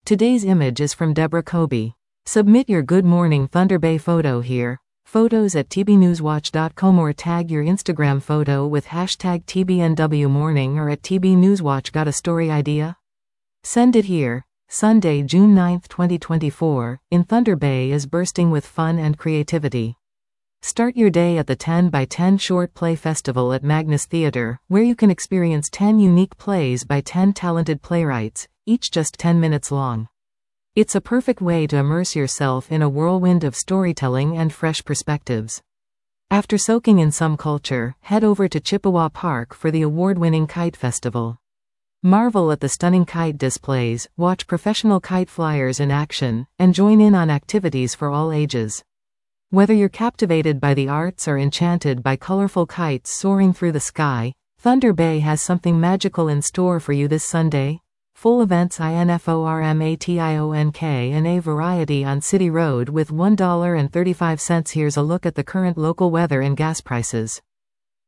Today's image is from Deborah Kobe. Submit your Good Morning Thunder Bay photo here. Photos at tbnewswatch.com or tag your Instagram photo with hashtag TBNWMorning or at TBNewsWatch. Got a story idea? Send it here. Sunday, June 9, 2024, in Thunder Bay is bursting with fun and creativity. Start your day at the 10 by 10 Short Play Festival at Magnus Theatre, where you can experience 10 unique plays by 10 talented playwrights, each just 10 minutes long. It's a perfect way to immerse yourself in a whirlwind of storytelling and fresh perspectives. After soaking in some culture, head over to Chippewa Park for the award-winning Kite Festival. Marvel at the stunning kite displays, watch professional kite flyers in action, and join in on activities for all ages. Whether you're captivated by the arts or enchanted by colorful kites soaring through the sky, Thunder Bay has something magical in store for you this Sunday. Full events INFORMATIONK and a variety on City Road with $1.35. Here's a look at the current local weather and gas prices.